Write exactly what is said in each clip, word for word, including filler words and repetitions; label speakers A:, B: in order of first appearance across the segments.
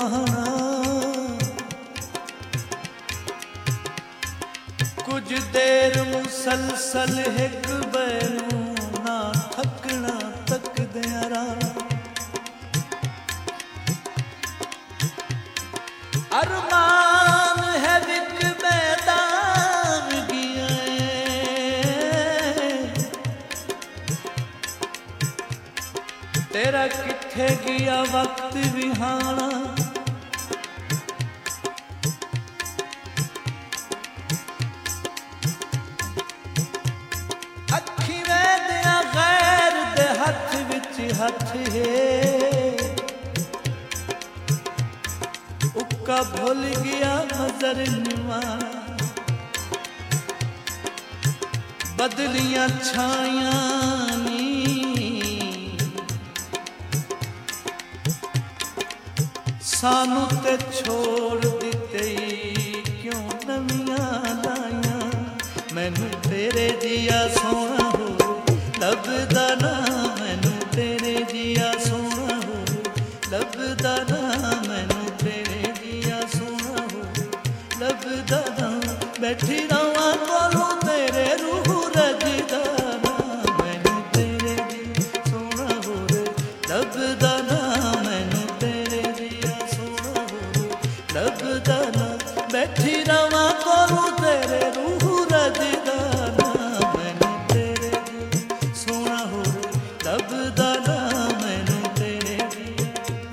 A: वहाना कुछ देर मुसलसल हिक बैनू ना थकना तक दियारा अरमान है विक मैदान गया तेरा किथे गया वक्त विहाना अखी वैद्या गैर दे हथ विच हथ है उक्का भूल गया नजर निवाना बदलियां छाया नी सानू ते छोड़ दिते क्यों नवियां लाया मैनू तेरे जिया सोना हो लभदा ना मैनू तेरे जिया सोना हो लभदा ना मैनू लभदा ना बैठी रवा कोलों तेरे रूह रजदा ना मैनू तेरे जी सोना हो रे लभदा ना मैनू तेरे जिया सोना हो रे लभदा ना बैठी रवा कोलों तेरे रूह रजदा ना मैनू तेरे जी सोना हो रे लभदा ना मैनू तेरे जिया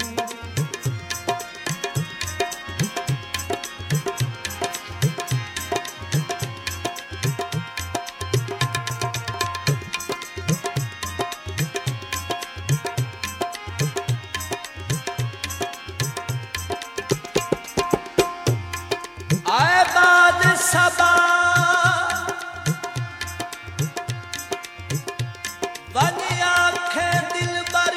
A: आए बाद सबा बन आंखें दिल बर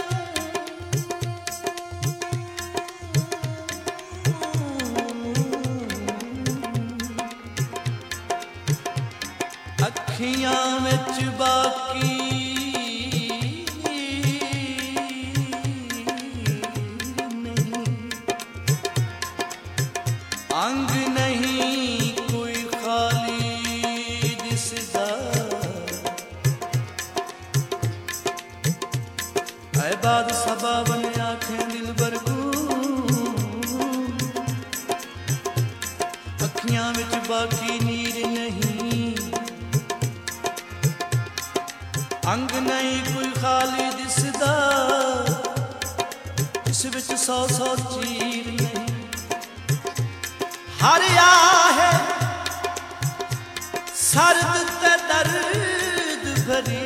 A: अखियां विच बाकी अंग नहीं कोई खाली जिसदा ऐबाद सबा बने आंखें दिल बरगू अखियां विच बाकी नीर नहीं अंग नहीं कोई खाली जिसदा इस विच सौ सौ चीर नहीं हर आहे सर्द ते दर्द भरी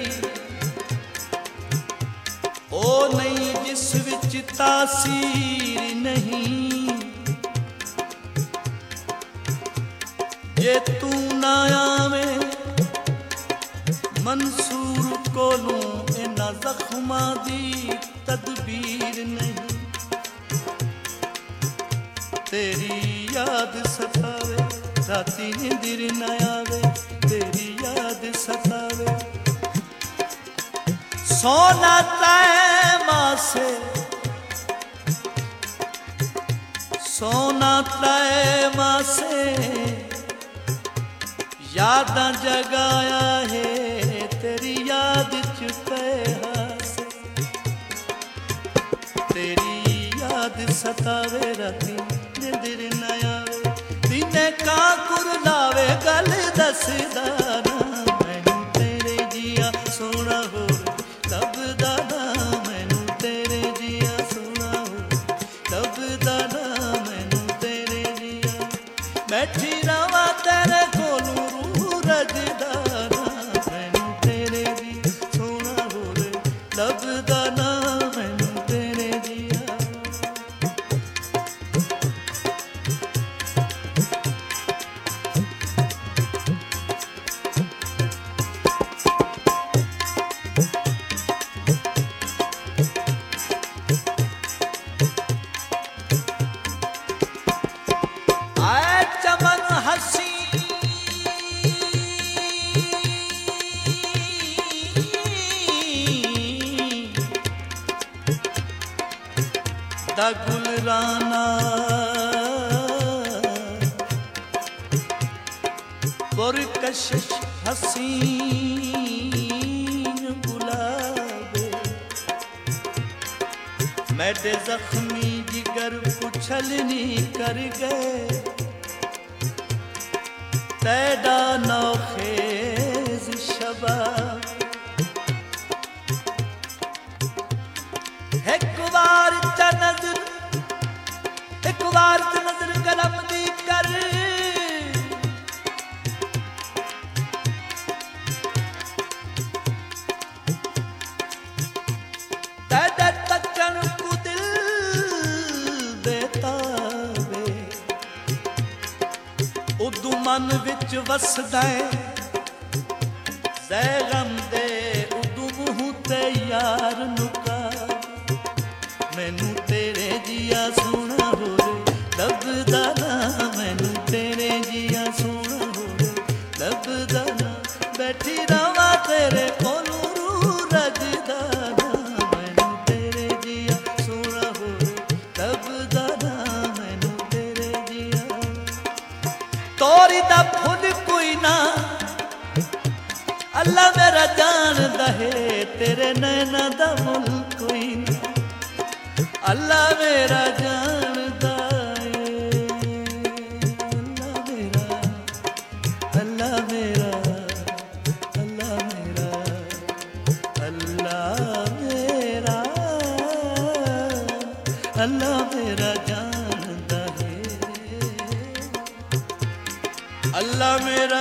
A: ओ नहीं जिस विच तासीर नहीं जे तू ना आवे मंसूर कोलों इन्हां जख्मां दी तदबीर नहीं तेरी याद सतावे राती नींदर न आवे तेरी याद सतावे सोना तैमा से सोना तैमा से यादां जगाया है तेरी याद चुपे हासे तेरी याद सतावे राती नींदर न आवे दिने काकुर लावे गल दसदा ना मैनू तेरे जिया सोना हो लभदा ना मैनू तेरे जिया सोना हो लभदा ना मैनू तेरे जिया बैठी रवा तेरे कोलों रूह रजदा ना मैनू तेरे जी सोना हो लभदा ना मैनू तेरे जिया गुल नजराना पुरकशिश हसीन गुलाबे मेरे जख्मी जिगर पुछलनी कर गए तैडा नौखेज शबाब एक बार च नजर एक बार च नजर करम दी कर तैडा तकन को दिल देता वे उदू मन विच वसदा है ज़ैगम दे उदू मुँह ते यार नुका मैनू तेरे जिया सोना होरे लभदा ना मैनू तेरे जिया सोना होरे लभदा ना बैठी रवा तेरे कोलू रू रजदा ना मैनू तेरे जिया सोना होरे लभदा ना मैनू तेरे जिया तोरी दा फुल कोई ना अल्लाह मेरा जानदा है तेरे नैना दा मुल कोई ना अल्लाह मेरा जानदा है अल्लाह मेरा अल्लाह मेरा अल्लाह मेरा अल्लाह मेरा अल्लाह मेरा जानदा है अल्लाह मेरा